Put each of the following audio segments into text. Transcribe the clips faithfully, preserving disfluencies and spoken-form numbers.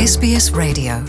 Ес Бі Ес Radio.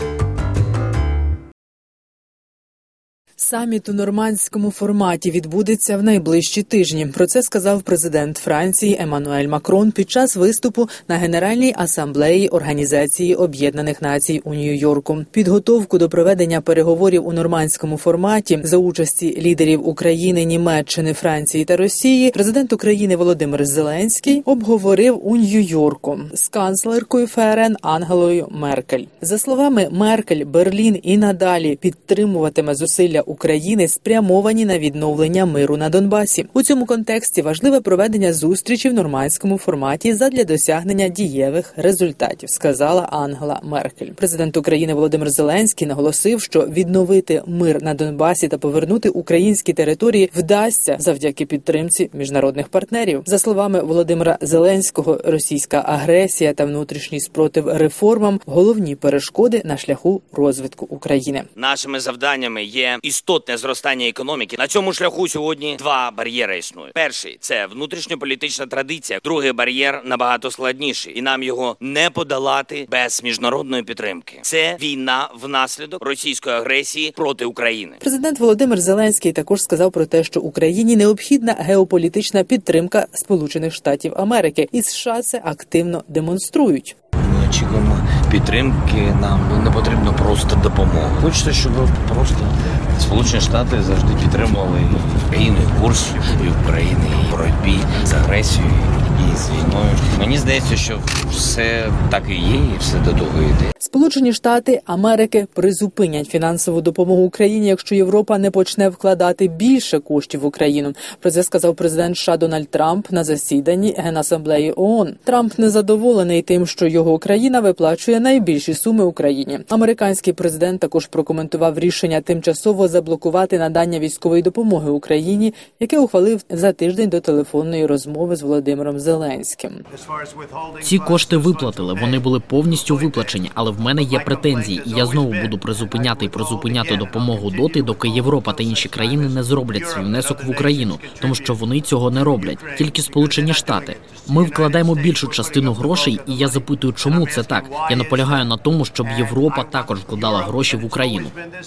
Саміт у нормандському форматі відбудеться в найближчі тижні. Про це сказав президент Франції Еммануель Макрон під час виступу на Генеральній асамблеї Організації Об'єднаних Націй у Нью-Йорку. Підготовку до проведення переговорів у нормандському форматі за участі лідерів України, Німеччини, Франції та Росії президент України Володимир Зеленський обговорив у Нью-Йорку з канцлеркою ФРН Ангелою Меркель. За словами Меркель, Берлін і надалі підтримуватиме зусилля України, спрямовані на відновлення миру на Донбасі. У цьому контексті важливе проведення зустрічі в нормандському форматі задля досягнення дієвих результатів, сказала Ангела Меркель. Президент України Володимир Зеленський наголосив, що відновити мир на Донбасі та повернути українські території вдасться завдяки підтримці міжнародних партнерів. За словами Володимира Зеленського, російська агресія та внутрішній спротив реформам – головні перешкоди на шляху розвитку України. Нашими завданнями є істотне зростання економіки. На цьому шляху сьогодні два бар'єри існують. Перший – це внутрішньополітична традиція. Другий бар'єр набагато складніший, і нам його не подолати без міжнародної підтримки. Це війна внаслідок російської агресії проти України. Президент Володимир Зеленський також сказав про те, що Україні необхідна геополітична підтримка Сполучених Штатів Америки. І США це активно демонструють. Ми очікуємо підтримки, нам не потрібно просто допомога. Хочеться, щоб просто Сполучені Штати завжди підтримували Україну, і курс і України, і боротьбі з агресією, і з війною. Мені здається, що все так і є, і все до того йде. Сполучені Штати Америки призупинять фінансову допомогу Україні, якщо Європа не почне вкладати більше коштів в Україну. Про це сказав президент США Дональд Трамп на засіданні Генасамблеї ООН. Трамп незадоволений тим, що його країна виплачує найбільші суми Україні. Американський президент також прокоментував рішення тимчасово заблокувати надання військової допомоги Україні, яке ухвалив за тиждень до телефонної розмови з Володимиром Зеленським. Ці кошти виплатили, вони були повністю виплачені, але в мене є претензії, і я знову буду призупиняти і призупиняти допомогу доти, доки Європа та інші країни не зроблять свій внесок в Україну, тому що вони цього не роблять, тільки Сполучені Штати. Ми вкладаємо більшу частину грошей, і я запитую, чому це так. Я наполягаю на тому, щоб Європа також вкладала гроші в Україну.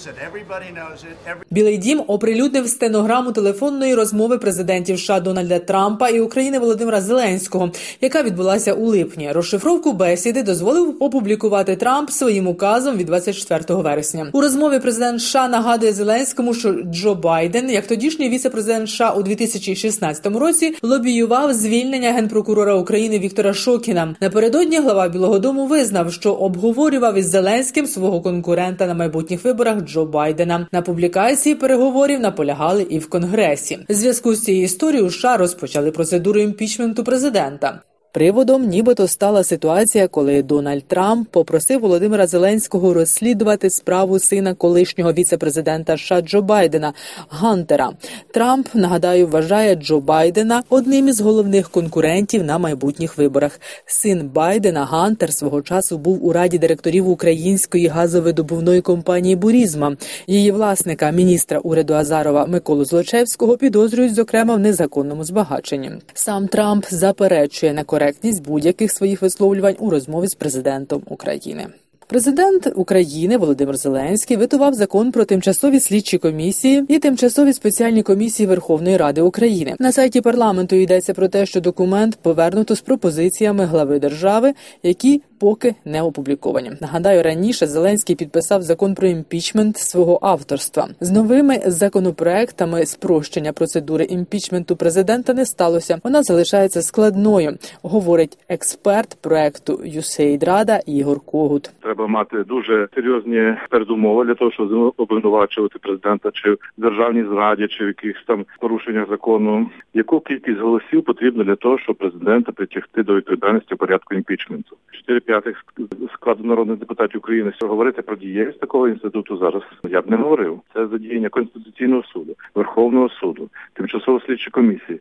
Білий дім оприлюднив стенограму телефонної розмови президентів США Дональда Трампа і України Володимира Зеленського, яка відбулася у липні. Розшифровку бесіди дозволив опублікувати Трамп своїм указом від двадцять четвертого вересня. У розмові президент США нагадує Зеленському, що Джо Байден, як тодішній віце-президент США у дві тисячі шістнадцятому році, лобіював звільнення генпрокурора України Віктора Шокіна. Напередодні глава Білого дому визнав, що обговорював із Зеленським свого конкурента на майбутніх виборах Джо Байдена. На публікації переговорів наполягали і в Конгресі. У зв'язку з цією історією США розпочали процедуру імпічменту президента. Приводом нібито стала ситуація, коли Дональд Трамп попросив Володимира Зеленського розслідувати справу сина колишнього віце-президента США Джо Байдена Гантера. Трамп, нагадаю, вважає Джо Байдена одним із головних конкурентів на майбутніх виборах. Син Байдена Гантер свого часу був у раді директорів української газовидобувної компанії «Бурізма». Її власника, міністра уряду Азарова Миколу Злочевського, підозрюють, зокрема, в незаконному збагаченні. Сам Трамп заперечує некоректність будь-яких своїх висловлювань у розмові з президентом України. Президент України Володимир Зеленський ветував закон про тимчасові слідчі комісії і тимчасові спеціальні комісії Верховної Ради України. На сайті парламенту йдеться про те, що документ повернуто з пропозиціями глави держави, які поки не опубліковані. Нагадаю, раніше Зеленський підписав закон про імпічмент свого авторства. З новими законопроектами спрощення процедури імпічменту президента не сталося. Вона залишається складною, говорить експерт проекту ю сейд Рада Ігор Когут. Треба мати дуже серйозні передумови для того, щоб обвинувачувати президента чи в державній зраді, чи в якихось там порушеннях закону. Яку кількість голосів потрібно для того, щоб президента притягти до відповідальності в порядку імпічменту? Чотири п'ятих складу народних депутатів України. Що говорити про дієвість такого інституту зараз я б не говорив. Це задіяння Конституційного суду, Верховного суду, тимчасово слідчі комісії.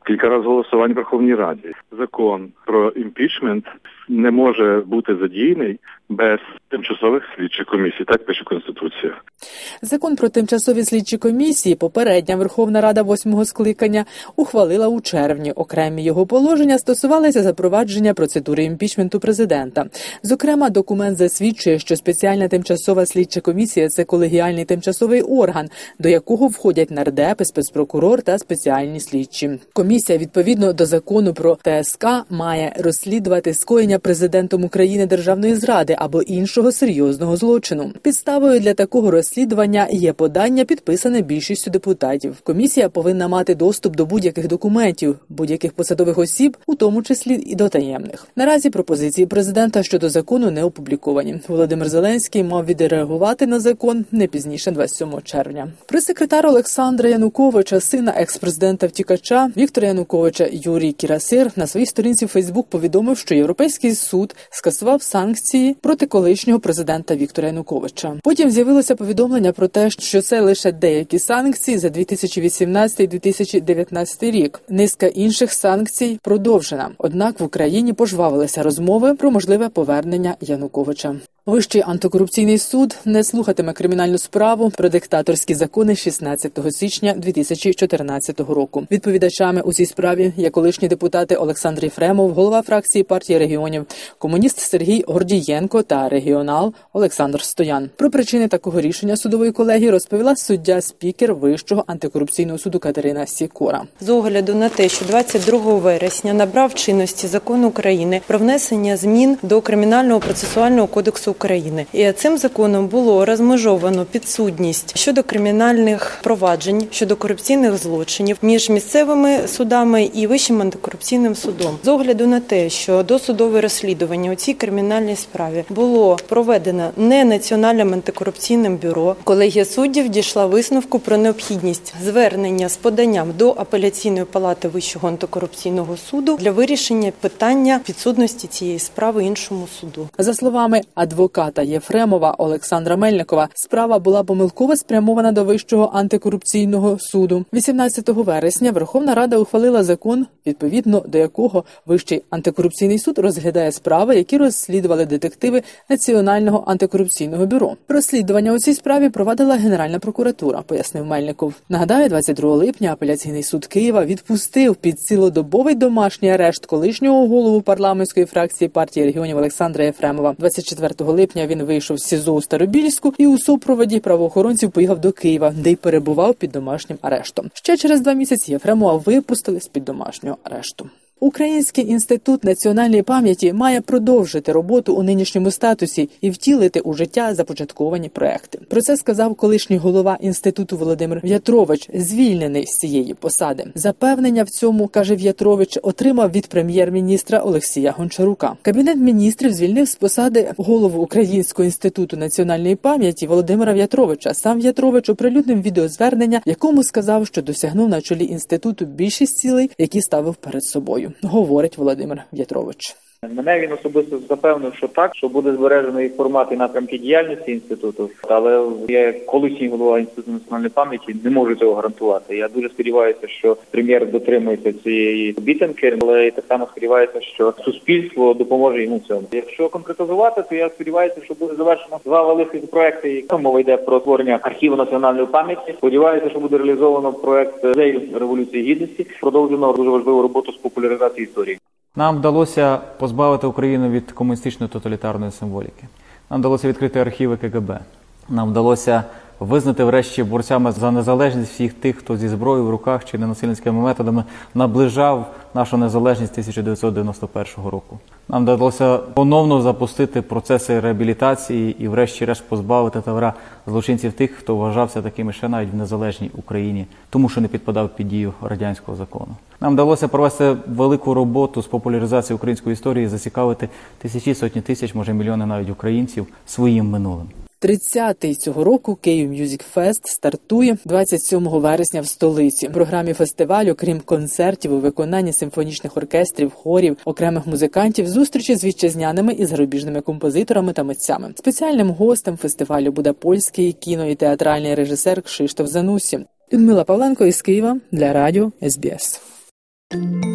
кілька разів голосувань в Верховній Раді. Закон про імпічмент не може бути задіяний без тимчасових слідчих комісій, так пише Конституція. Закон про тимчасові слідчі комісії попередня Верховна Рада восьмого скликання ухвалила у червні. Окремі його положення стосувалися запровадження процедури імпічменту президента. Зокрема, документ засвідчує, що спеціальна тимчасова слідча комісія – це колегіальний тимчасовий орган, до якого входять нардепи, спецпрокурор та спеціальні слідчі. Комісія, відповідно до закону про Т С К, має розслідувати скоєння президентом України державної зради або іншого серйозного злочину. Підставою для такого розслідування є подання, підписане більшістю депутатів. Комісія повинна мати доступ до будь-яких документів, будь-яких посадових осіб, у тому числі і до таємних. Наразі пропозиції президента щодо закону не опубліковані. Володимир Зеленський мав відреагувати на закон не пізніше двадцять сьомого червня. Прес-секретар Олександра Януковича, сина екс-президента-втікача Віктора Януковича Юрій Кірасир, на своїй сторінці в Фейсбук повідомив, що Європейський суд скасував санкції проти колишнього президента Віктора Януковича. Потім з'явилося повідомлення про те, що це лише деякі санкції за дві тисячі вісімнадцятий - дві тисячі дев'ятнадцятий рік. Низка інших санкцій продовжена. Однак в Україні пожвавилися розмови про можливе повернення Януковича. Вищий антикорупційний суд не слухатиме кримінальну справу про диктаторські закони шістнадцятого січня дві тисячі чотирнадцятого року. Відповідачами у цій справі є колишні депутати Олександр Єфремов, голова фракції партії регіонів, комуніст Сергій Гордієнко та регіонал Олександр Стоян. Про причини такого рішення судової колегії розповіла суддя-спікер Вищого антикорупційного суду Катерина Сікора. З огляду на те, що двадцять другого вересня набрав чинності Закон України про внесення змін до Кримінального процесуального кодексу України. І цим законом було розмежовано підсудність щодо кримінальних проваджень, щодо корупційних злочинів між місцевими судами і Вищим антикорупційним судом. З огляду на те, що досудове розслідування у цій кримінальній справі було проведено не Національним антикорупційним бюро, колегія суддів дійшла висновку про необхідність звернення з поданням до Апеляційної палати Вищого антикорупційного суду для вирішення питання підсудності цієї справи іншому суду. За словами адвоката Єфремова Олександра Мельникова, справа була помилково спрямована до Вищого антикорупційного суду. вісімнадцятого вересня Верховна Рада ухвалила закон, відповідно до якого Вищий антикорупційний суд розглядає справи, які розслідували детективи Національного антикорупційного бюро. Розслідування у цій справі провадила Генеральна прокуратура, пояснив Мельников. Нагадаю, двадцять другого липня Апеляційний суд Києва відпустив під цілодобовий домашній арешт колишнього голову парламентської фракції партії регіонів Олександра Єфремова. двадцять четвертого липня він вийшов з СІЗО у Старобільську і у супроводі правоохоронців поїхав до Києва, де й перебував під домашнім арештом. Ще через два місяці Єфремова випустили з-під домашнього арешту. Український інститут національної пам'яті має продовжити роботу у нинішньому статусі і втілити у життя започатковані проекти. Про це сказав колишній голова інституту Володимир В'ятрович, звільнений з цієї посади. Запевнення в цьому, каже В'ятрович, отримав від прем'єр-міністра Олексія Гончарука. Кабінет міністрів звільнив з посади голову Українського інституту національної пам'яті Володимира В'ятровича. Сам В'ятрович оприлюднив відеозвернення, в якому сказав, що досягнув на чолі інституту більшість цілей, які ставив перед собою. Говорить Володимир В'ятрович. Мене він особисто запевнив, що так, що буде збережено і формат, і напрямки діяльності інституту. Але я, як колишній голова Інституту національної пам'яті, не можу цього гарантувати. Я дуже сподіваюся, що прем'єр дотримується цієї обіцянки, але і так само сподіваюся, що суспільство допоможе йому в цьому. Якщо конкретизувати, то я сподіваюся, що буде завершено два великі проекти. Мова йде про створення архіву національної пам'яті. Сподіваюся, що буде реалізовано проект музею Революції Гідності. Продовжено дуже важливу роботу з популяризації історії. Нам вдалося позбавити Україну від комуністичної тоталітарної символіки. Нам вдалося відкрити архіви К Г Б. Нам вдалося визнати врешті борцями за незалежність всіх тих, хто зі зброєю в руках чи ненасильницькими методами наближав нашу незалежність тисяча дев'ятсот дев'яносто першого року. Нам вдалося поновно запустити процеси реабілітації і врешті-решт позбавити тавра злочинців тих, хто вважався такими ще навіть в незалежній Україні, тому що не підпадав під дію радянського закону. Нам вдалося провести велику роботу з популяризації української історії, зацікавити тисячі, сотні тисяч, може мільйони навіть українців своїм минулим. тридцятий цього року Київ Мюзик Фест стартує двадцять сьомого вересня в столиці. В програмі фестивалю, крім концертів у виконанні симфонічних оркестрів, хорів, окремих музикантів, зустрічі з вітчизняними і зарубіжними композиторами та митцями. Спеціальним гостем фестивалю буде польський кіно- і театральний режисер Кшиштоф Занусі. Людмила Павленко із Києва для радіо Ес Бі Ес.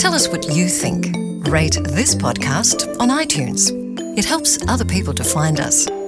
Tell us what you think. Rate this podcast on iTunes. It helps other people to find us.